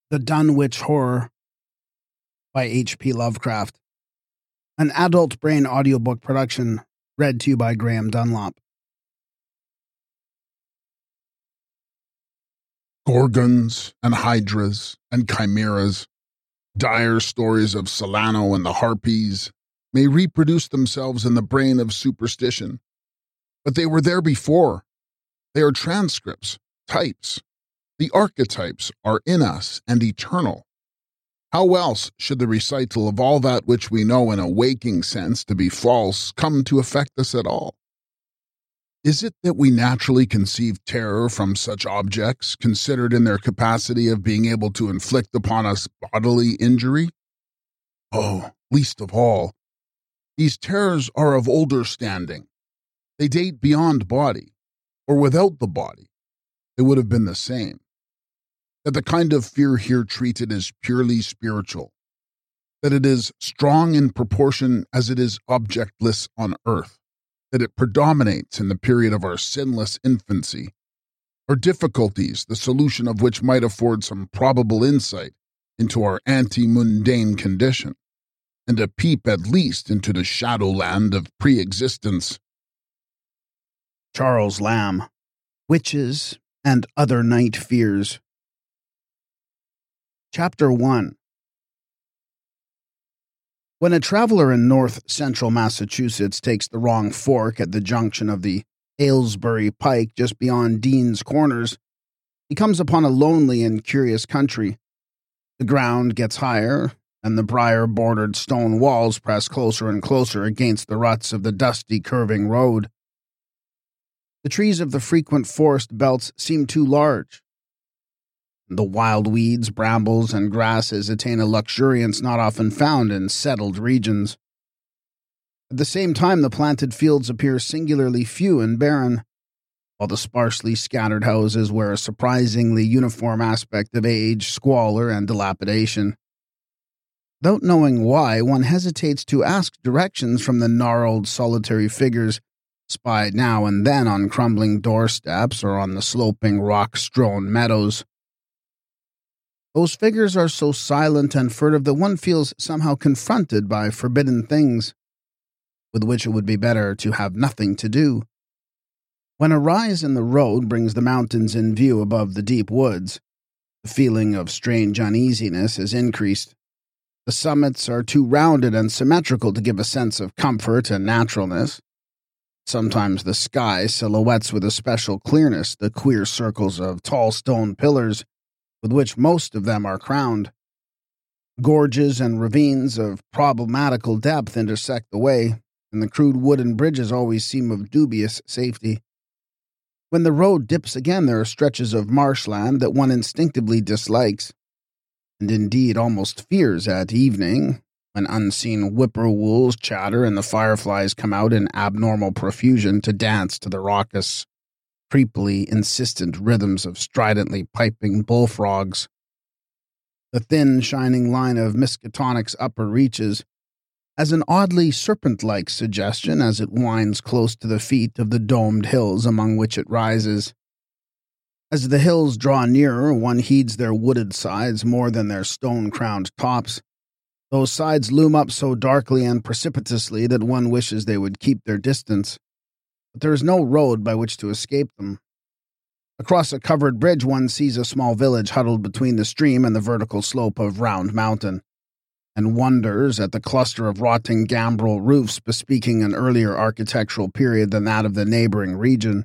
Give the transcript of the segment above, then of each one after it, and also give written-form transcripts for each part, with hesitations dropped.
The Dunwich Horror by H.P. Lovecraft. An adult brain audiobook production, read to you by Graham Dunlop. Gorgons and hydras and chimeras, dire stories of Solano and the Harpies, may reproduce themselves in the brain of superstition. But they were there before. They are transcripts, types. The archetypes are in us and eternal. How else should the recital of all that which we know in a waking sense to be false come to affect us at all? Is it that we naturally conceive terror from such objects, considered in their capacity of being able to inflict upon us bodily injury? Oh, least of all, these terrors are of older standing. They date beyond body, or without the body. They would have been the same. That the kind of fear here treated is purely spiritual, that it is strong in proportion as it is objectless on earth, that it predominates in the period of our sinless infancy, are difficulties the solution of which might afford some probable insight into our ante-mundane condition, and a peep at least into the shadowland of pre-existence. Charles Lamb, Witches and Other Night Fears. Chapter 1. When a traveler in north-central Massachusetts takes the wrong fork at the junction of the Aylesbury Pike just beyond Dean's Corners, he comes upon a lonely and curious country. The ground gets higher, and the briar-bordered stone walls press closer and closer against the ruts of the dusty, curving road. The trees of the frequent forest belts seem too large. The wild weeds, brambles, and grasses attain a luxuriance not often found in settled regions. At the same time, the planted fields appear singularly few and barren, while the sparsely scattered houses wear a surprisingly uniform aspect of age, squalor, and dilapidation. Without knowing why, one hesitates to ask directions from the gnarled, solitary figures spied now and then on crumbling doorsteps or on the sloping, rock-strewn meadows. Those figures are so silent and furtive that one feels somehow confronted by forbidden things, with which it would be better to have nothing to do. When a rise in the road brings the mountains in view above the deep woods, the feeling of strange uneasiness is increased. The summits are too rounded and symmetrical to give a sense of comfort and naturalness. Sometimes the sky silhouettes with a special clearness the queer circles of tall stone pillars with which most of them are crowned. Gorges and ravines of problematical depth intersect the way, and the crude wooden bridges always seem of dubious safety. When the road dips again, there are stretches of marshland that one instinctively dislikes, and indeed almost fears at evening, when unseen whippoorwills chatter and the fireflies come out in abnormal profusion to dance to the raucous, creepily insistent rhythms of stridently piping bullfrogs. The thin, shining line of Miskatonic's upper reaches has an oddly serpent-like suggestion as it winds close to the feet of the domed hills among which it rises. As the hills draw nearer, one heeds their wooded sides more than their stone-crowned tops. Those sides loom up so darkly and precipitously that one wishes they would keep their distance. But there is no road by which to escape them. Across a covered bridge, one sees a small village huddled between the stream and the vertical slope of Round Mountain, and wonders at the cluster of rotting gambrel roofs bespeaking an earlier architectural period than that of the neighboring region.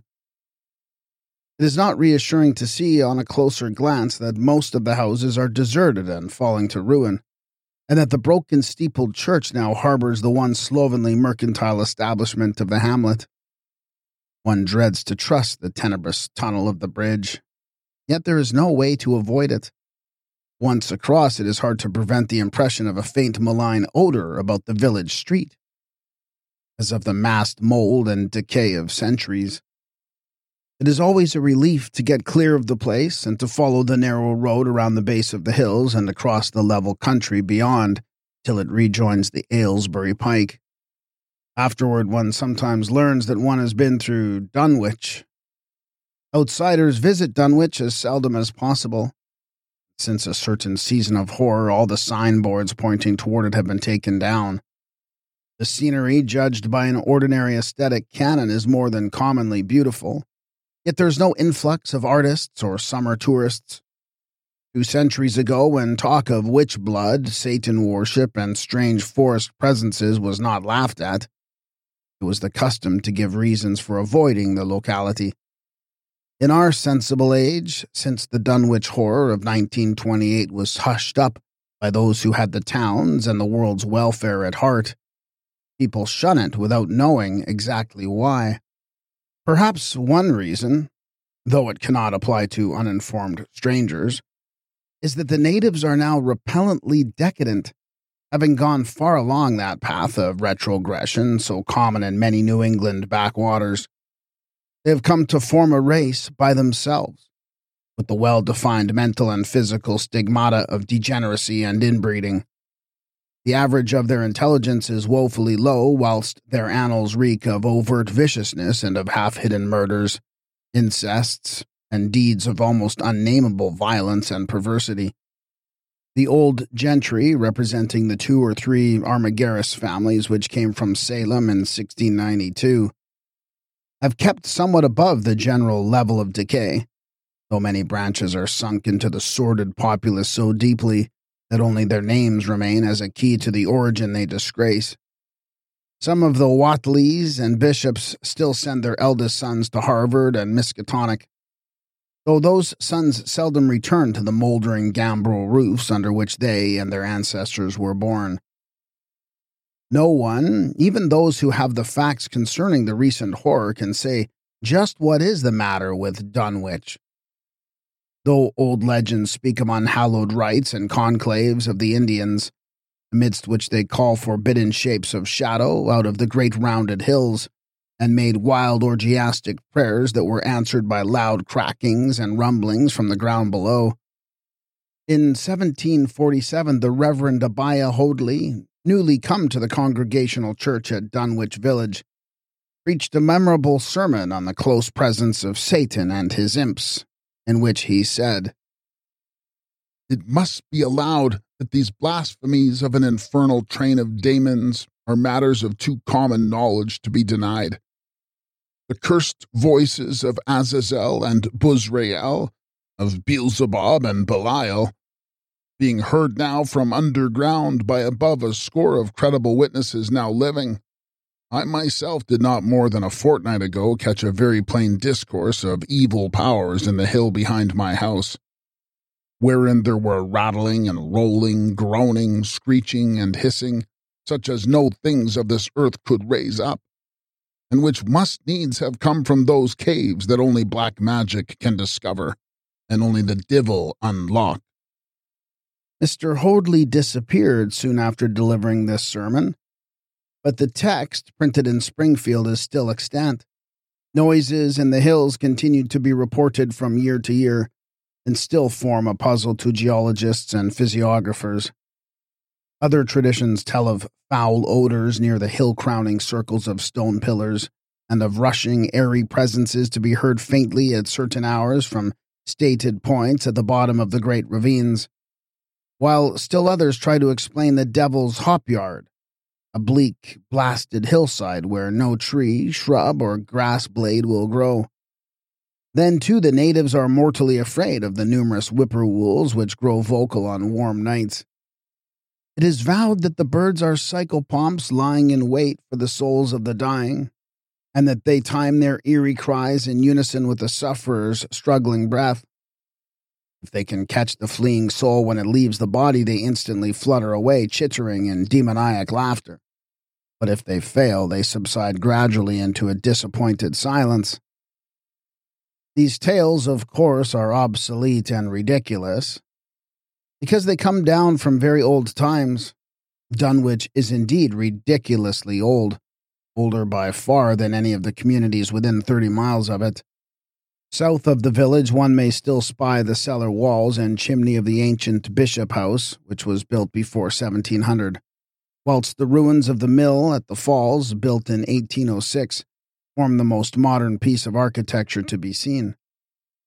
It is not reassuring to see on a closer glance that most of the houses are deserted and falling to ruin, and that the broken steepled church now harbors the once slovenly mercantile establishment of the hamlet. One dreads to trust the tenebrous tunnel of the bridge, yet there is no way to avoid it. Once across, it is hard to prevent the impression of a faint malign odor about the village street, as of the massed mold and decay of centuries. It is always a relief to get clear of the place and to follow the narrow road around the base of the hills and across the level country beyond till it rejoins the Aylesbury Pike. Afterward, one sometimes learns that one has been through Dunwich. Outsiders visit Dunwich as seldom as possible. Since a certain season of horror, all the signboards pointing toward it have been taken down. The scenery, judged by an ordinary aesthetic canon, is more than commonly beautiful, yet there's no influx of artists or summer tourists. 2 centuries ago, when talk of witch blood, Satan worship, and strange forest presences was not laughed at, it was the custom to give reasons for avoiding the locality. In our sensible age, since the Dunwich Horror of 1928 was hushed up by those who had the town's and the world's welfare at heart, people shun it without knowing exactly why. Perhaps one reason, though it cannot apply to uninformed strangers, is that the natives are now repellently decadent, having gone far along that path of retrogression so common in many New England backwaters. They have come to form a race by themselves, with the well-defined mental and physical stigmata of degeneracy and inbreeding. The average of their intelligence is woefully low, whilst their annals reek of overt viciousness and of half-hidden murders, incests, and deeds of almost unnameable violence and perversity. The old gentry, representing the 2 or 3 Armigerous families which came from Salem in 1692, have kept somewhat above the general level of decay, though many branches are sunk into the sordid populace so deeply that only their names remain as a key to the origin they disgrace. Some of the Watleys and bishops still send their eldest sons to Harvard and Miskatonic, though those sons seldom return to the moldering gambrel roofs under which they and their ancestors were born. No one, even those who have the facts concerning the recent horror, can say just what is the matter with Dunwich. Though old legends speak of unhallowed rites and conclaves of the Indians, amidst which they call forbidden shapes of shadow out of the great rounded hills, and made wild orgiastic prayers that were answered by loud crackings and rumblings from the ground below. In 1747, the Reverend Abiah Hoadley, newly come to the Congregational Church at Dunwich Village, preached a memorable sermon on the close presence of Satan and his imps, in which he said, "It must be allowed that these blasphemies of an infernal train of daemons are matters of too common knowledge to be denied. The cursed voices of Azazel and Buzrael, of Beelzebub and Belial, being heard now from underground by above a score of credible witnesses now living. I myself did not more than a fortnight ago catch a very plain discourse of evil powers in the hill behind my house, wherein there were rattling and rolling, groaning, screeching, and hissing, such as no things of this earth could raise up, and which must needs have come from those caves that only black magic can discover, and only the divil unlock." Mr. Hoadley disappeared soon after delivering this sermon, but the text, printed in Springfield, is still extant. Noises in the hills continued to be reported from year to year, and still form a puzzle to geologists and physiographers. Other traditions tell of foul odors near the hill-crowning circles of stone pillars, and of rushing, airy presences to be heard faintly at certain hours from stated points at the bottom of the great ravines, while still others try to explain the Devil's Hop Yard, a bleak, blasted hillside where no tree, shrub, or grass blade will grow. Then, too, the natives are mortally afraid of the numerous whippoorwills which grow vocal on warm nights. It is vowed that the birds are psychopomps lying in wait for the souls of the dying, and that they time their eerie cries in unison with the sufferer's struggling breath. If they can catch the fleeing soul when it leaves the body, they instantly flutter away, chittering in demoniac laughter. But if they fail, they subside gradually into a disappointed silence. These tales, of course, are obsolete and ridiculous, because they come down from very old times. Dunwich is indeed ridiculously old, older by far than any of the communities within 30 miles of it. South of the village, one may still spy the cellar walls and chimney of the ancient Bishop House, which was built before 1700, whilst the ruins of the mill at the falls, built in 1806, form the most modern piece of architecture to be seen.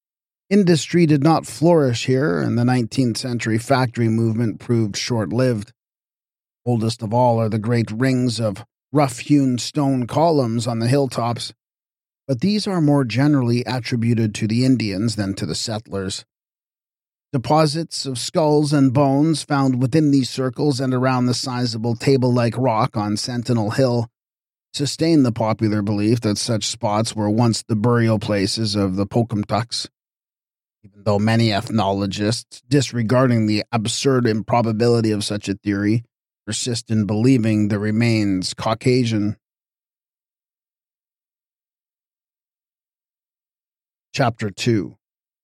Industry did not flourish here, and the 19th century factory movement proved short-lived. Oldest of all are the great rings of rough-hewn stone columns on the hilltops, but these are more generally attributed to the Indians than to the settlers. Deposits of skulls and bones found within these circles and around the sizable table-like rock on Sentinel Hill sustain the popular belief that such spots were once the burial places of the Pocumtucks, even though many ethnologists, disregarding the absurd improbability of such a theory, persist in believing the remains Caucasian. Chapter 2.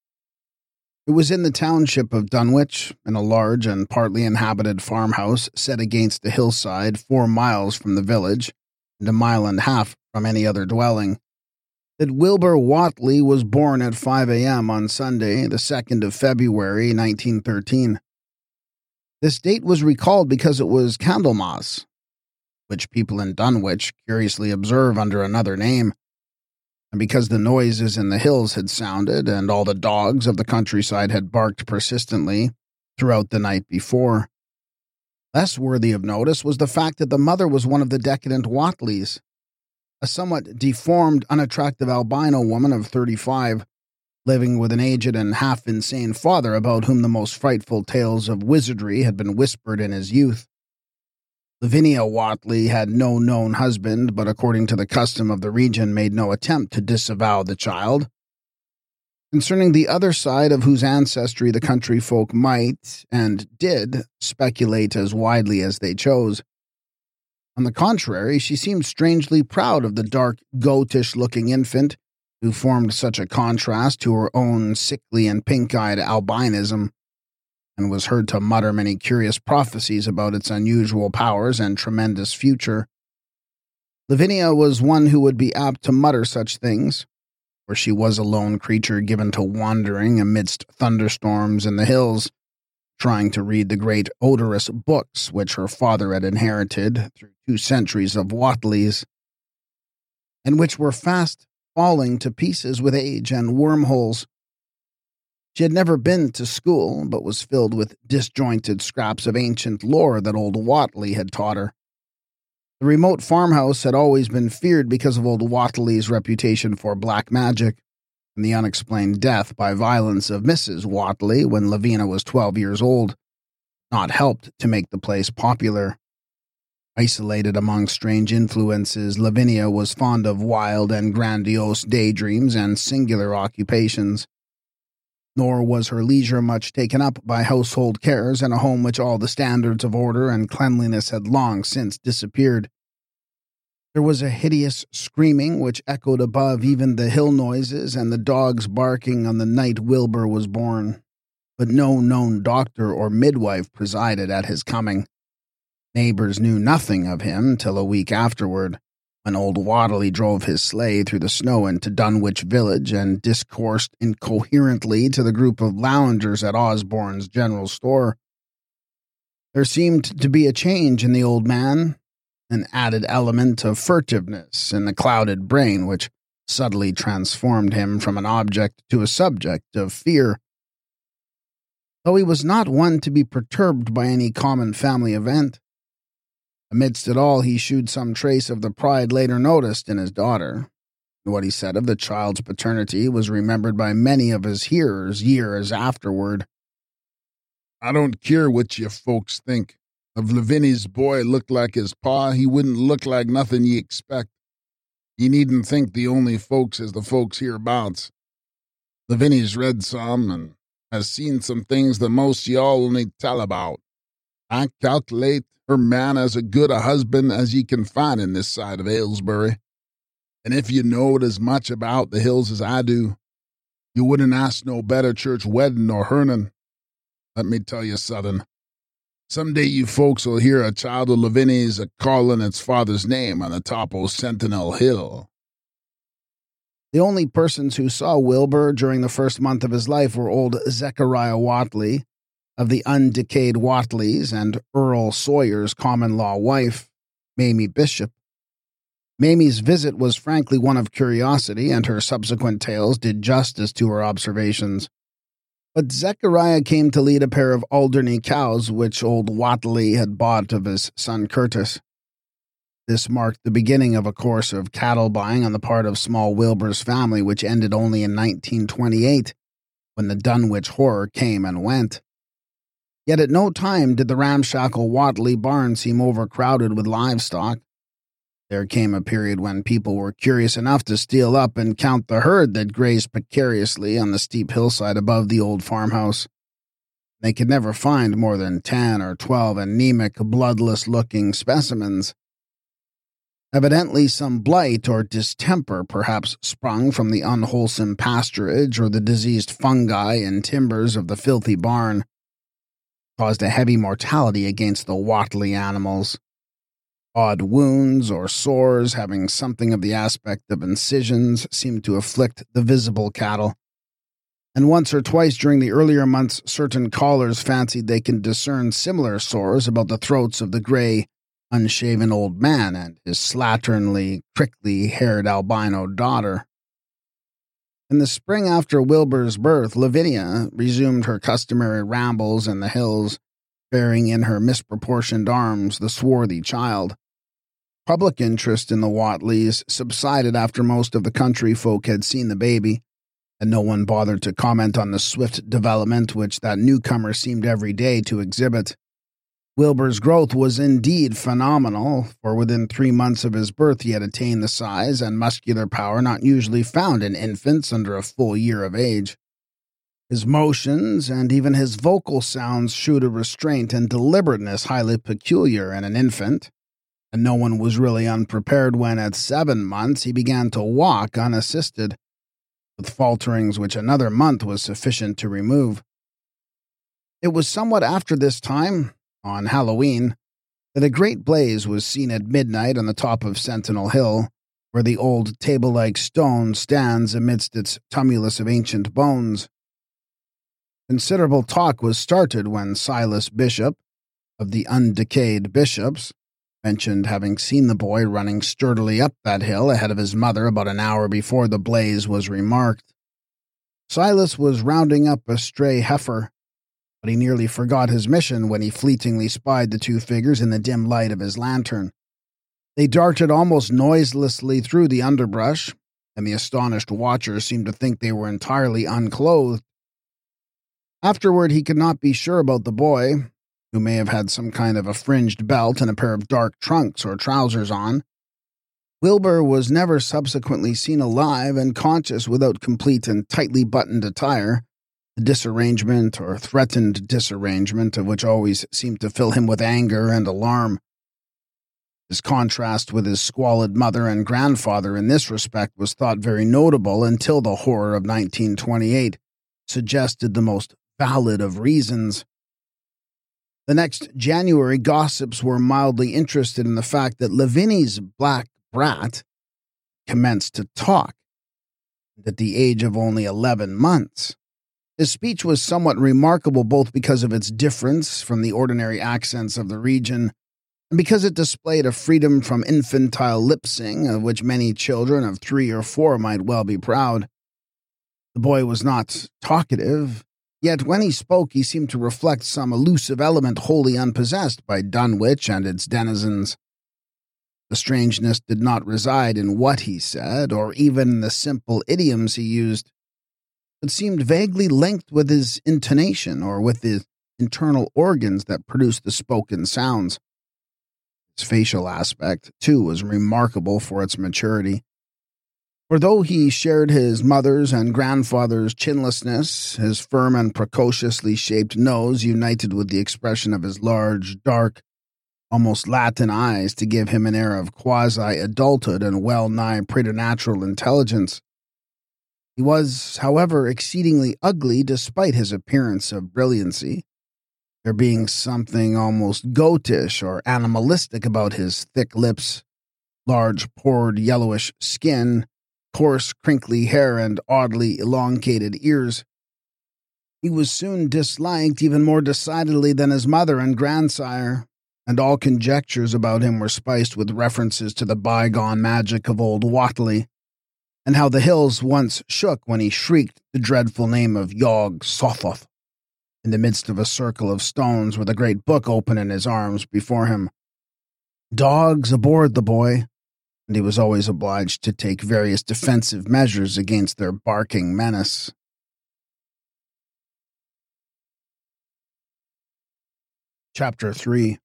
It was in the township of Dunwich, in a large and partly inhabited farmhouse set against the hillside 4 miles from the village, and 1.5 miles from any other dwelling, that Wilbur Whatley was born at 5 a.m. on Sunday, the 2nd of February, 1913. This date was recalled because it was Candlemas, which people in Dunwich curiously observe under another name, and because the noises in the hills had sounded and all the dogs of the countryside had barked persistently throughout the night before. Less worthy of notice was the fact that the mother was one of the decadent Whatleys, a somewhat deformed, unattractive albino woman of 35, living with an aged and half-insane father about whom the most frightful tales of wizardry had been whispered in his youth. Lavinia Whatley had no known husband, but according to the custom of the region made no attempt to disavow the child. Concerning the other side of whose ancestry the country folk might, and did, speculate as widely as they chose. On the contrary, she seemed strangely proud of the dark, goatish-looking infant who formed such a contrast to her own sickly and pink-eyed albinism, and was heard to mutter many curious prophecies about its unusual powers and tremendous future. Lavinia was one who would be apt to mutter such things, for she was a lone creature given to wandering amidst thunderstorms in the hills, trying to read the great odorous books which her father had inherited through 2 centuries of Whatleys, and which were fast falling to pieces with age and wormholes. She had never been to school, but was filled with disjointed scraps of ancient lore that old Whatley had taught her. The remote farmhouse had always been feared because of old Whatley's reputation for black magic, and the unexplained death by violence of Mrs. Whatley when Lavinia was 12 years old, not helped to make the place popular. Isolated among strange influences, Lavinia was fond of wild and grandiose daydreams and singular occupations. Nor was her leisure much taken up by household cares in a home which all the standards of order and cleanliness had long since disappeared. There was a hideous screaming which echoed above even the hill noises and the dogs barking on the night Wilbur was born, but no known doctor or midwife presided at his coming. Neighbors knew nothing of him till a week afterward, when old Whatley drove his sleigh through the snow into Dunwich village and discoursed incoherently to the group of loungers at Osborne's general store. There seemed to be a change in the old man, an added element of furtiveness in the clouded brain which subtly transformed him from an object to a subject of fear. Though he was not one to be perturbed by any common family event, amidst it all he shewed some trace of the pride later noticed in his daughter. What he said of the child's paternity was remembered by many of his hearers years afterward. "I don't care what you folks think. If Lavinia's boy looked like his pa, he wouldn't look like nothing ye expect. Ye needn't think the only folks is the folks hereabouts. Lavinia's read some and has seen some things that most y'all only tell about. I calculate her man as a good a husband as ye can find in this side of Aylesbury. And if you knowed as much about the hills as I do, you wouldn't ask no better church wedding nor hernin'. Let me tell you, Southern, someday you folks will hear a child of Lavinia's a-calling its father's name on the top o' Sentinel Hill." The only persons who saw Wilbur during the first month of his life were old Zechariah Whatley, of the undecayed Whatleys, and Earl Sawyer's common-law wife, Mamie Bishop. Mamie's visit was frankly one of curiosity, and her subsequent tales did justice to her observations. But Zechariah came to lead a pair of Alderney cows which old Whatley had bought of his son Curtis. This marked the beginning of a course of cattle buying on the part of small Wilbur's family, which ended only in 1928, when the Dunwich Horror came and went. Yet at no time did the ramshackle Whatley barn seem overcrowded with livestock. There came a period when people were curious enough to steal up and count the herd that grazed precariously on the steep hillside above the old farmhouse. They could never find more than 10 or 12 anemic, bloodless-looking specimens. Evidently some blight or distemper perhaps sprung from the unwholesome pasturage or the diseased fungi and timbers of the filthy barn, caused a heavy mortality against the Whatley animals. Odd wounds or sores having something of the aspect of incisions seemed to afflict the visible cattle, and once or twice during the earlier months certain callers fancied they could discern similar sores about the throats of the grey, unshaven old man and his slatternly, prickly-haired albino daughter. In the spring after Wilbur's birth, Lavinia resumed her customary rambles in the hills, bearing in her misproportioned arms the swarthy child. Public interest in the Whatleys subsided after most of the country folk had seen the baby, and no one bothered to comment on the swift development which that newcomer seemed every day to exhibit. Wilbur's growth was indeed phenomenal, for within 3 months of his birth he had attained the size and muscular power not usually found in infants under a full year of age. His motions and even his vocal sounds shewed a restraint and deliberateness highly peculiar in an infant, and no one was really unprepared when, at 7 months, he began to walk unassisted, with falterings which another month was sufficient to remove. It was somewhat after this time, on Halloween, that a great blaze was seen at midnight on the top of Sentinel Hill, where the old table-like stone stands amidst its tumulus of ancient bones. Considerable talk was started when Silas Bishop, of the Undecayed Bishops, mentioned having seen the boy running sturdily up that hill ahead of his mother about an hour before the blaze was remarked. Silas was rounding up a stray heifer, but he nearly forgot his mission when he fleetingly spied the two figures in the dim light of his lantern. They darted almost noiselessly through the underbrush, and the astonished watcher seemed to think they were entirely unclothed. Afterward, he could not be sure about the boy, who may have had some kind of a fringed belt and a pair of dark trunks or trousers on. Wilbur was never subsequently seen alive and conscious without complete and tightly buttoned attire, the disarrangement or threatened disarrangement of which always seemed to fill him with anger and alarm. His contrast with his squalid mother and grandfather in this respect was thought very notable until the horror of 1928 suggested the most valid of reasons. The next January, gossips were mildly interested in the fact that Lavinia's black brat commenced to talk, at the age of only 11 months. His speech was somewhat remarkable both because of its difference from the ordinary accents of the region and because it displayed a freedom from infantile lip-sing of which many children of 3 or 4 might well be proud. The boy was not talkative, yet when he spoke he seemed to reflect some elusive element wholly unpossessed by Dunwich and its denizens. The strangeness did not reside in what he said, or even in the simple idioms he used, but seemed vaguely linked with his intonation or with the internal organs that produced the spoken sounds. His facial aspect, too, was remarkable for its maturity. For though he shared his mother's and grandfather's chinlessness, his firm and precociously shaped nose united with the expression of his large, dark, almost Latin eyes to give him an air of quasi-adulthood and well-nigh preternatural intelligence. He was, however, exceedingly ugly despite his appearance of brilliancy, there being something almost goatish or animalistic about his thick lips, large pored yellowish skin, coarse crinkly hair, and oddly elongated ears. He was soon disliked even more decidedly than his mother and grandsire, and all conjectures about him were spiced with references to the bygone magic of old Whatley, and how the hills once shook when he shrieked the dreadful name of Yog Sothoth in the midst of a circle of stones with a great book open in his arms before him. Dogs abhorred the boy, and he was always obliged to take various defensive measures against their barking menace. Chapter 3.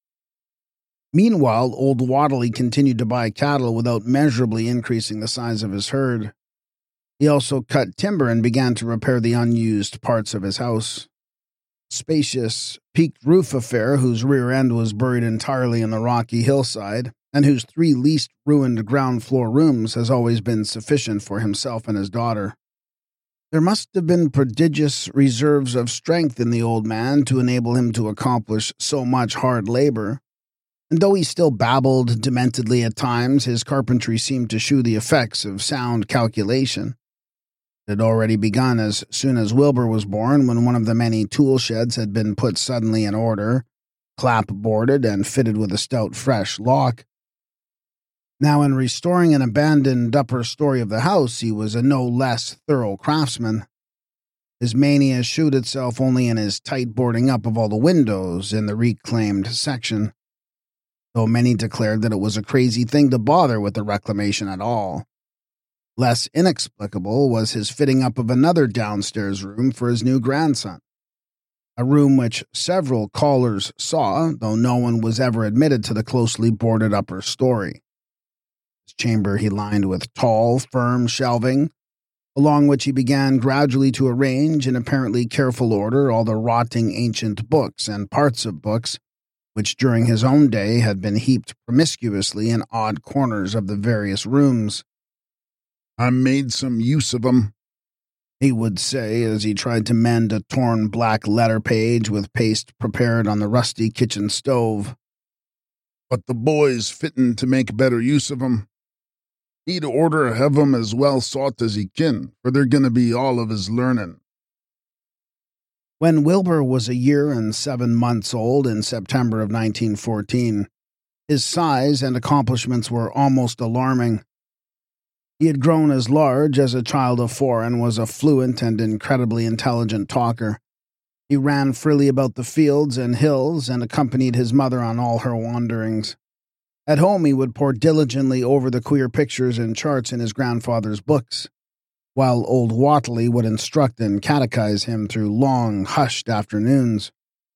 Meanwhile, old Whatley continued to buy cattle without measurably increasing the size of his herd. He also cut timber and began to repair the unused parts of his house. Spacious, peaked roof affair whose rear end was buried entirely in the rocky hillside, and whose 3 least ruined ground floor rooms has always been sufficient for himself and his daughter. There must have been prodigious reserves of strength in the old man to enable him to accomplish so much hard labor, and though he still babbled dementedly at times, his carpentry seemed to shew the effects of sound calculation. It had already begun as soon as Wilbur was born, when one of the many tool sheds had been put suddenly in order, clapboarded and fitted with a stout fresh lock. Now, in restoring an abandoned upper story of the house, he was a no less thorough craftsman. His mania shewed itself only in his tight boarding up of all the windows in the reclaimed section, though many declared that it was a crazy thing to bother with the reclamation at all. Less inexplicable was his fitting up of another downstairs room for his new grandson, a room which several callers saw, though no one was ever admitted to the closely boarded upper story. His chamber he lined with tall, firm shelving, along which he began gradually to arrange in apparently careful order all the rotting ancient books and parts of books which during his own day had been heaped promiscuously in odd corners of the various rooms. "I made some use of 'em," he would say as he tried to mend a torn black letter page with paste prepared on the rusty kitchen stove. "But the boy's fittin' to make better use of 'em. He'd orter have 'em as well sought as he kin, for they're going to be all of his learnin'." When Wilbur was a year and 7 months old in September of 1914, his size and accomplishments were almost alarming. He had grown as large as a child of 4 and was a fluent and incredibly intelligent talker. He ran freely about the fields and hills and accompanied his mother on all her wanderings. At home he would pore diligently over the queer pictures and charts in his grandfather's books, while old Whatley would instruct and catechize him through long, hushed afternoons.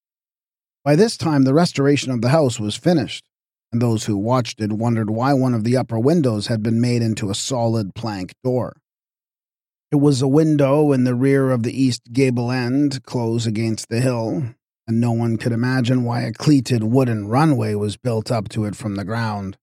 By this time the restoration of the house was finished, and those who watched it wondered why one of the upper windows had been made into a solid plank door. It was a window in the rear of the east gable end, close against the hill, and no one could imagine why a cleated wooden runway was built up to it from the ground.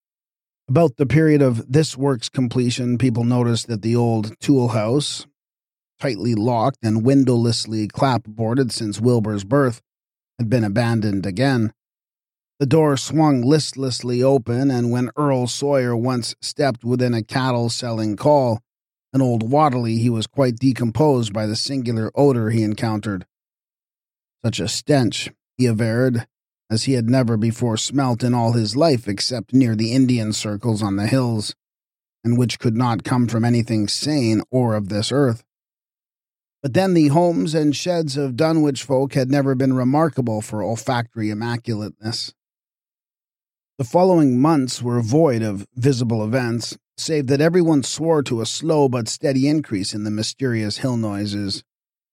About the period of this work's completion, people noticed that the old tool house, tightly locked and windowlessly clapboarded since Wilbur's birth, had been abandoned again. The door swung listlessly open, and when Earl Sawyer once stepped within a cattle-selling call, an old Whatley, he was quite decomposed by the singular odor he encountered. Such a stench, he averred, as he had never before smelt in all his life except near the Indian circles on the hills, and which could not come from anything sane or of this earth. But then the homes and sheds of Dunwich folk had never been remarkable for olfactory immaculateness. The following months were void of visible events, save that everyone swore to a slow but steady increase in the mysterious hill noises.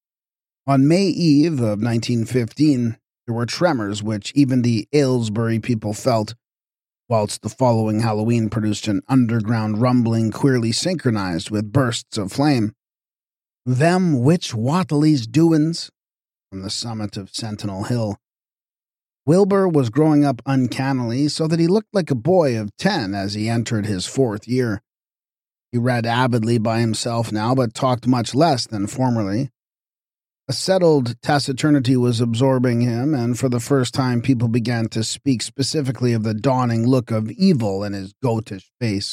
On May Eve of 1915, there were tremors which even the Aylesbury people felt, whilst the following Halloween produced an underground rumbling queerly synchronized with bursts of flame. "Them which Whatley's doin's," from the summit of Sentinel Hill. Wilbur was growing up uncannily, so that he looked like a boy of 10 as he entered his 4th year. He read avidly by himself now, but talked much less than formerly. A settled taciturnity was absorbing him, and for the first time people began to speak specifically of the dawning look of evil in his goatish face.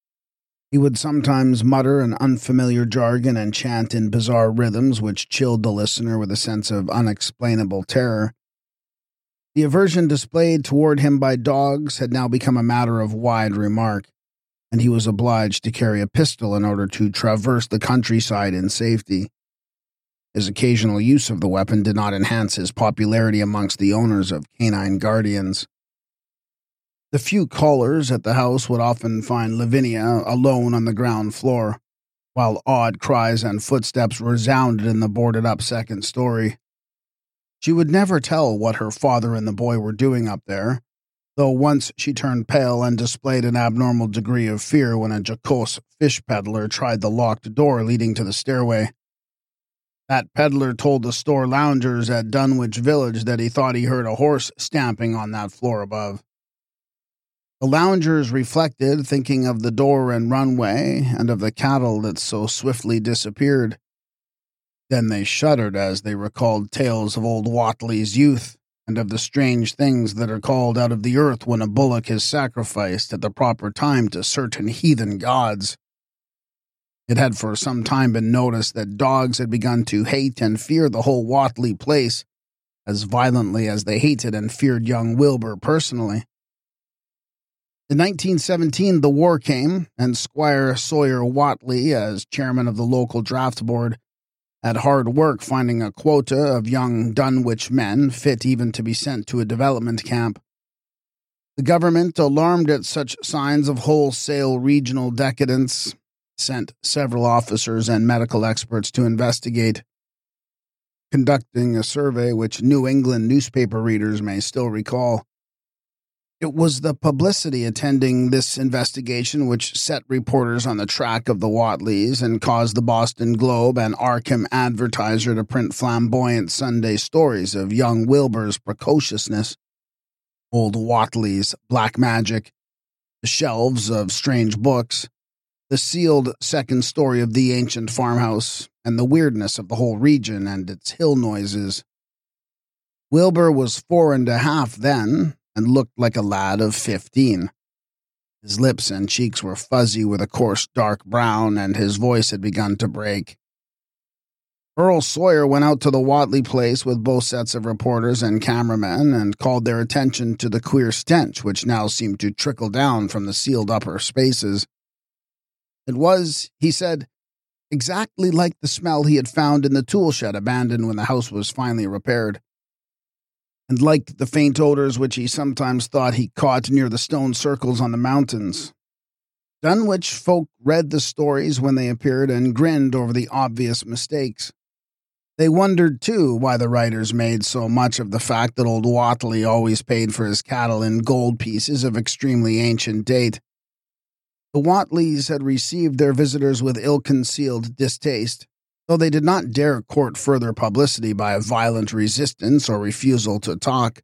He would sometimes mutter an unfamiliar jargon and chant in bizarre rhythms which chilled the listener with a sense of unexplainable terror. The aversion displayed toward him by dogs had now become a matter of wide remark, and he was obliged to carry a pistol in order to traverse the countryside in safety. His occasional use of the weapon did not enhance his popularity amongst the owners of canine guardians. The few callers at the house would often find Lavinia alone on the ground floor, while odd cries and footsteps resounded in the boarded-up second story. She would never tell what her father and the boy were doing up there, though once she turned pale and displayed an abnormal degree of fear when a jocose fish peddler tried the locked door leading to the stairway. That peddler told the store loungers at Dunwich Village that he thought he heard a horse stamping on that floor above. The loungers reflected, thinking of the door and runway and of the cattle that so swiftly disappeared. Then they shuddered as they recalled tales of old Whatley's youth and of the strange things that are called out of the earth when a bullock is sacrificed at the proper time to certain heathen gods. It had for some time been noticed that dogs had begun to hate and fear the whole Whatley place as violently as they hated and feared young Wilbur personally. In 1917, the war came, and Squire Sawyer Whatley, as chairman of the local draft board, had hard work finding a quota of young Dunwich men fit even to be sent to a development camp. The government, alarmed at such signs of wholesale regional decadence, sent several officers and medical experts to investigate, conducting a survey which New England newspaper readers may still recall. It was the publicity attending this investigation which set reporters on the track of the Whatleys and caused the Boston Globe and Arkham Advertiser to print flamboyant Sunday stories of young Wilbur's precociousness, old Whatley's black magic, the shelves of strange books, the sealed second story of the ancient farmhouse, and the weirdness of the whole region and its hill noises. Wilbur was 4.5 then, and looked like a lad of 15. His lips and cheeks were fuzzy with a coarse dark brown, and his voice had begun to break. Earl Sawyer went out to the Whatley place with both sets of reporters and cameramen and called their attention to the queer stench which now seemed to trickle down from the sealed upper spaces. It was, he said, exactly like the smell he had found in the tool shed abandoned when the house was finally repaired, and like the faint odors which he sometimes thought he caught near the stone circles on the mountains. Dunwich folk read the stories when they appeared and grinned over the obvious mistakes. They wondered, too, why the writers made so much of the fact that old Whatley always paid for his cattle in gold pieces of extremely ancient date. The Whatleys had received their visitors with ill-concealed distaste, though they did not dare court further publicity by a violent resistance or refusal to talk.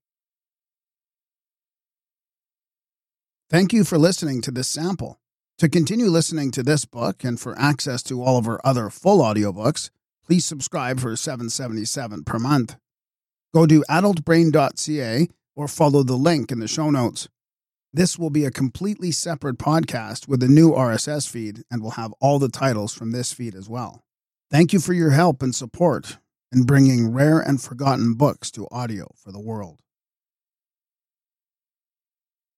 Thank you for listening to this sample. To continue listening to this book and for access to all of our other full audiobooks, please subscribe for $7.77 per month. Go to adultbrain.ca or follow the link in the show notes. This will be a completely separate podcast with a new RSS feed and will have all the titles from this feed as well. Thank you for your help and support in bringing rare and forgotten books to audio for the world.